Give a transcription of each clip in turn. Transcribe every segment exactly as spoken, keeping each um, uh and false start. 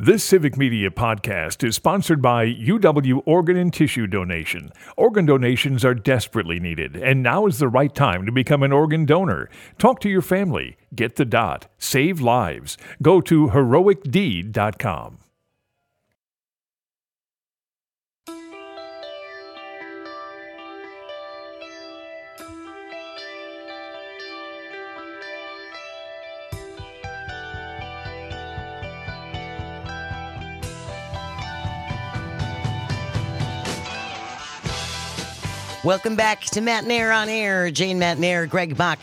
This Civic Media podcast is sponsored by U W Organ and Tissue Donation. Organ donations are desperately needed, and now is the right time to become an organ donor. Talk to your family. Get the dot. Save lives. Go to heroic deed dot com. Welcome back to Matt Nair on Air. Jane Matt Nair, Greg Bach,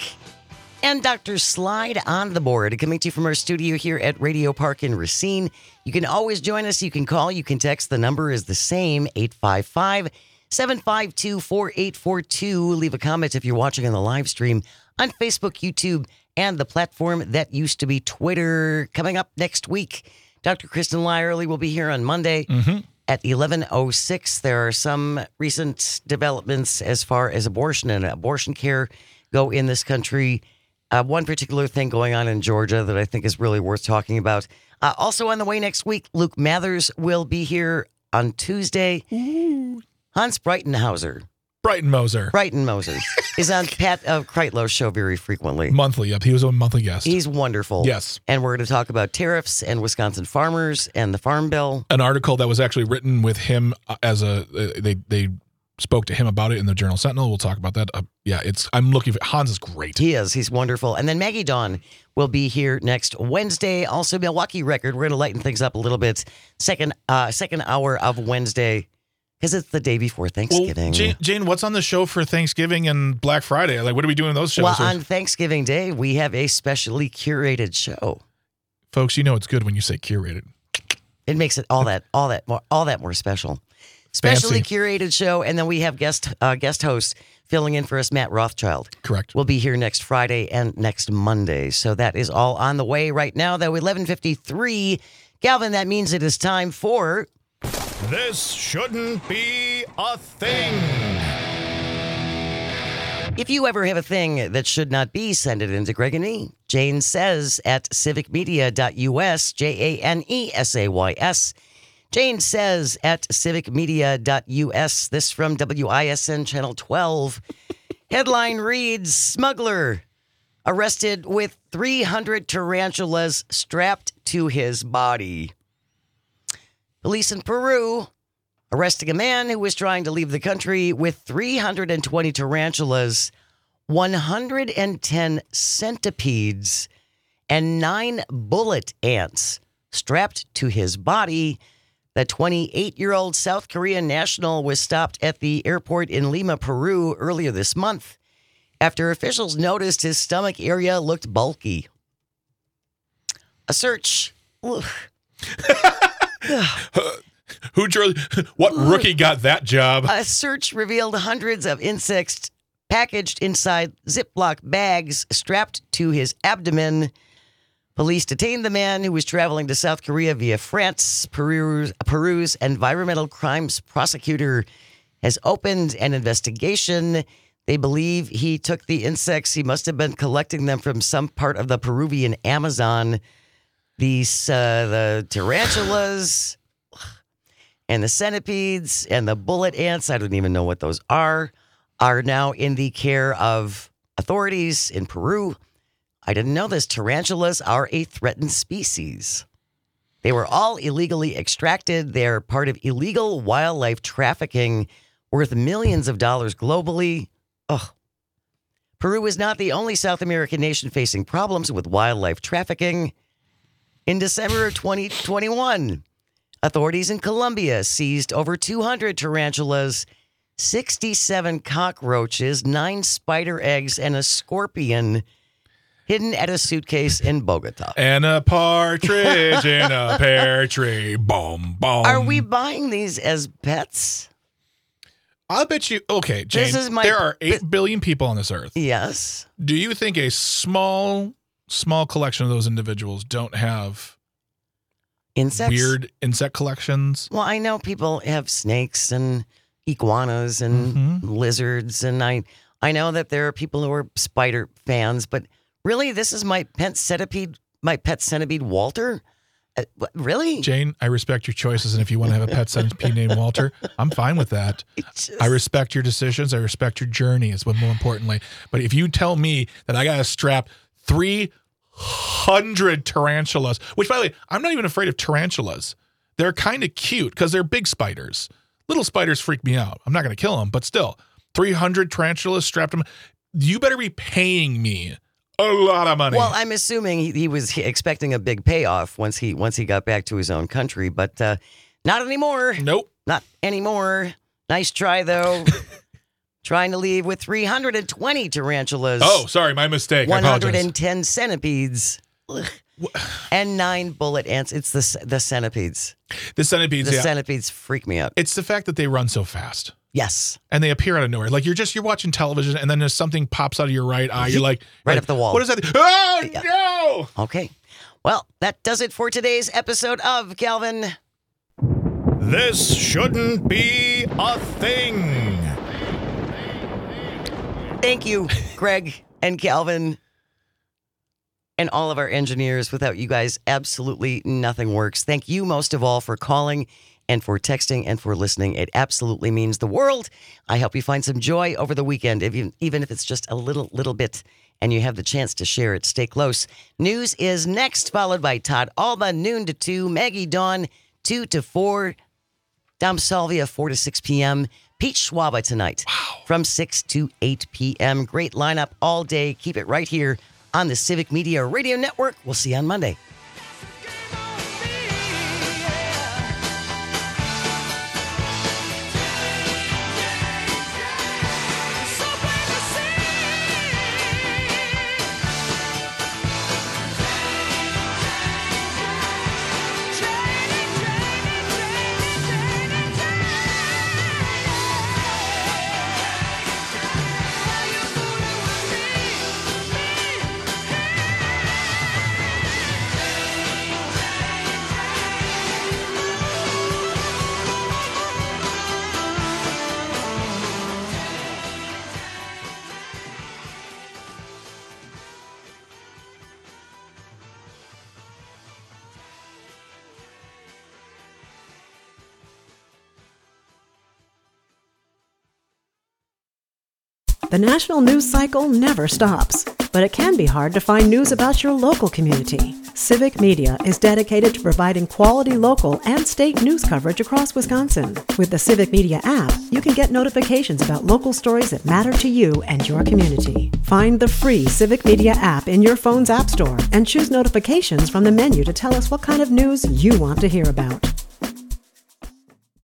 and Doctor Slide on the board. Coming to you from our studio here at Radio Park in Racine. You can always join us. You can call. You can text. The number is the same, eight five five, seven five two, four eight four two. Leave a comment if you're watching on the live stream on Facebook, YouTube, and the platform that used to be Twitter. Coming up next week, Doctor Kristen Lyerly will be here on Monday. Mm-hmm. At eleven oh six, there are some recent developments as far as abortion and abortion care go in this country. Uh, one particular thing going on in Georgia that I think is really worth talking about. Uh, also on the way next week, Luke Mathers will be here on Tuesday. Ooh. Hans Breitenhauser. Brighton Moser. Brighton Moser is on Pat uh, Kreitlow's show very frequently. Monthly, yep. He was a monthly guest. He's wonderful. Yes. And we're going to talk about tariffs and Wisconsin farmers and the Farm Bill. An article that was actually written with him as a, they they spoke to him about it in the Journal Sentinel. We'll talk about that. Uh, yeah, it's. I'm looking for, Hans is great. He is. He's wonderful. And then Maggie Dawn will be here next Wednesday. Also, Milwaukee Record. We're going to lighten things up a little bit. Second, uh, second hour of Wednesday. Because it's the day before Thanksgiving. Well, Jane, Jane, what's on the show for Thanksgiving and Black Friday? Like, what are we doing those shows? Well, on Thanksgiving Day, we have a specially curated show. Folks, you know it's good when you say curated. It makes it all that, all that, more, all that more special. Specially Fancy. Curated show, and then we have guest uh, guest hosts filling in for us, Matt Rothschild. Correct. We'll be here next Friday and next Monday. So that is all on the way right now. Though eleven fifty-three, Galvin, that means it is time for. This shouldn't be a thing. If you ever have a thing that should not be, send it into Greg and E. Jane Says at civic media dot U S, J A N E S A Y S. Jane Says at civic media dot U S. This from W I S N Channel twelve. Headline reads, Smuggler arrested with three hundred tarantulas strapped to his body. Police in Peru arresting a man who was trying to leave the country with three hundred twenty tarantulas, one hundred ten centipedes, and nine bullet ants strapped to his body. The twenty-eight-year-old South Korean national was stopped at the airport in Lima, Peru earlier this month after officials noticed his stomach area looked bulky. A search... Who drew, what rookie got that job? A search revealed hundreds of insects packaged inside Ziploc bags strapped to his abdomen. Police detained the man who was traveling to South Korea via France. Peru's, Peru's environmental crimes prosecutor has opened an investigation. They believe he took the insects. He must have been collecting them from some part of the Peruvian Amazon. These, uh, the tarantulas and the centipedes and the bullet ants, I don't even know what those are, are now in the care of authorities in Peru. I didn't know this. Tarantulas are a threatened species. They were all illegally extracted. They're part of illegal wildlife trafficking worth millions of dollars globally. Ugh. Peru is not the only South American nation facing problems with wildlife trafficking. In December of twenty twenty-one, authorities in Colombia seized over two hundred tarantulas, sixty-seven cockroaches, nine spider eggs, and a scorpion hidden at a suitcase in Bogota. And a partridge in a pear tree. Boom, boom. Are we buying these as pets? I'll bet you. Okay, Jane, This is my- there are eight this- billion people on this earth. Yes. Do you think a small, small collection of those individuals don't have Insects? weird insect collections? Well, I know people have snakes and iguanas and Mm-hmm. lizards, and I I know that there are people who are spider fans, but really, this is my pet centipede, my pet centipede, Walter, Uh, what, really? Jane, I respect your choices, and if you want to have a pet centipede named Walter, I'm fine with that. Just, I respect your decisions. I respect your journey, is what more importantly. But if you tell me that I got to strap three hundred tarantulas, which, by the way, I'm not even afraid of tarantulas. They're kind of cute because they're big spiders. Little spiders freak me out. I'm not going to kill them, but still, three hundred tarantulas strapped them. You better be paying me a lot of money. well, I'm assuming he, he was expecting a big payoff once he once he got back to his own country, but uh, not anymore. Nope. Not anymore. Nice try, though. Trying to leave with three hundred twenty tarantulas. Oh, sorry, my mistake. I one hundred ten apologize. centipedes. Ugh. And nine bullet ants. It's the the centipedes. The centipedes, The yeah. centipedes freak me out. It's the fact that they run so fast. Yes. And they appear out of nowhere. Like you're just, you're watching television and then there's something pops out of your right eye. You're like, Right like, up the wall. What is that? Oh, Yeah. no. Okay. Well, that does it for today's episode of Calvin. This shouldn't be a thing. Thank you, Greg and Calvin, and all of our engineers. Without you guys, absolutely nothing works. Thank you most of all for calling and for texting and for listening. It absolutely means the world. I hope you find some joy over the weekend, if you, even if it's just a little, little bit, and you have the chance to share it. Stay close. News is next, followed by Todd Alba, noon to two, Maggie Dawn, two to four, Dom Salvia, four to six p.m., Pete Schwaba tonight from six to eight p.m. Great lineup all day. Keep it right here on the Civic Media Radio Network. We'll see you on Monday. The national news cycle never stops, but it can be hard to find news about your local community. Civic Media is dedicated to providing quality local and state news coverage across Wisconsin. With the Civic Media app, you can get notifications about local stories that matter to you and your community. Find the free Civic Media app in your phone's app store and choose notifications from the menu to tell us what kind of news you want to hear about.